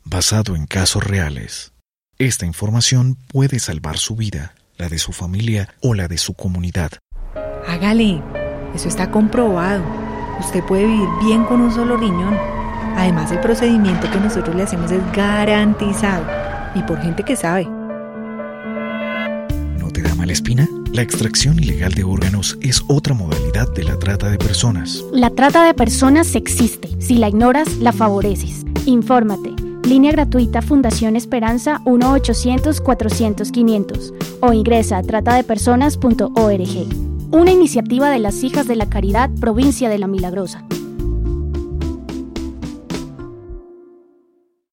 basado en casos reales. Esta información puede salvar su vida, la de su familia o la de su comunidad. Hágale, eso está comprobado. Usted puede vivir bien con un solo riñón. Además, el procedimiento que nosotros le hacemos es garantizado y por gente que sabe. ¿No te da mala espina? La extracción ilegal de órganos es otra modalidad de la trata de personas. La trata de personas existe. Si la ignoras, la favoreces. Infórmate. Línea gratuita Fundación Esperanza 1-800-400-500 o ingresa a tratadepersonas.org. Una iniciativa de las Hijas de la Caridad, Provincia de La Milagrosa.